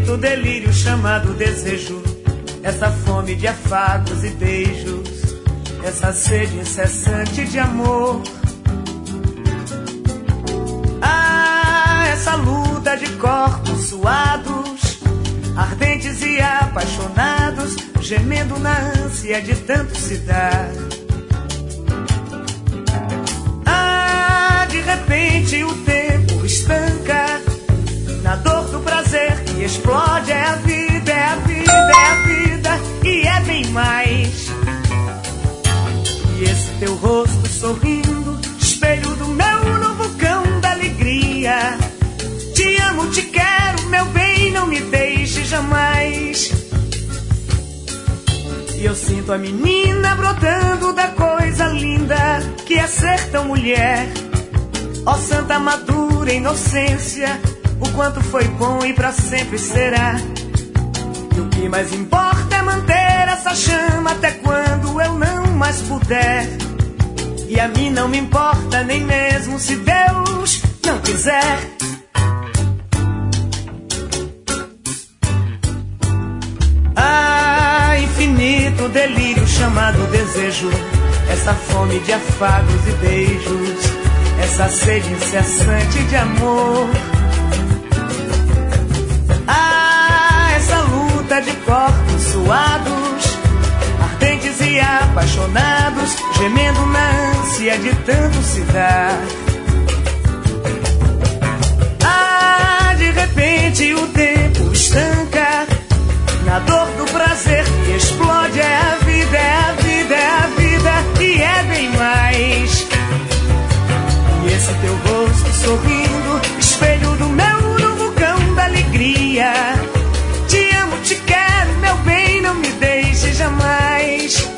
infinito delírio chamado desejo, essa fome de afagos e beijos, essa sede incessante de amor. Ah, essa luta de corpos suados, ardentes e apaixonados, gemendo na ânsia de tanto se dar. Ah, de repente o tempo estanca, na dor do prazer que explode. É a vida, é a vida, é a vida, e é bem mais. E esse teu rosto sorrindo, espelho do meu novo cão da alegria. Te amo, te quero, meu bem, não me deixe jamais. E eu sinto a menina brotando da coisa linda que é ser tão mulher. Ó santa madura inocência, o quanto foi bom e pra sempre será. E o que mais importa é manter essa chama até quando eu não mais puder. E a mim não me importa nem mesmo se Deus não quiser. Ah, infinito delírio chamado desejo, essa fome de afagos e beijos, essa sede incessante de amor. Ah, essa luta de corpos suados, ardentes e apaixonados, gemendo na ânsia de tanto se dar. Ah, de repente o tempo estanca, na dor do prazer que explode. É a vida, é a vida, é a vida, e é bem mais. E esse teu rosto sorrindo, espelho do meu novo cão da alegria. Te amo, te quero, meu bem, não me deixe jamais.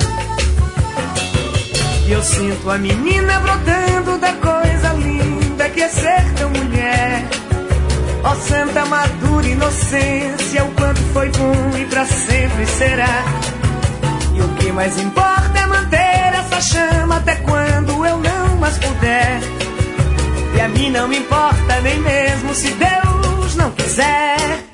E eu sinto a menina brotando da coisa linda que é ser tão mulher. Ó santa madura inocência, o quanto foi bom e pra sempre será. E o que mais importa é manter essa chama até quando eu não mais puder. E a mim não me importa nem mesmo se Deus não quiser.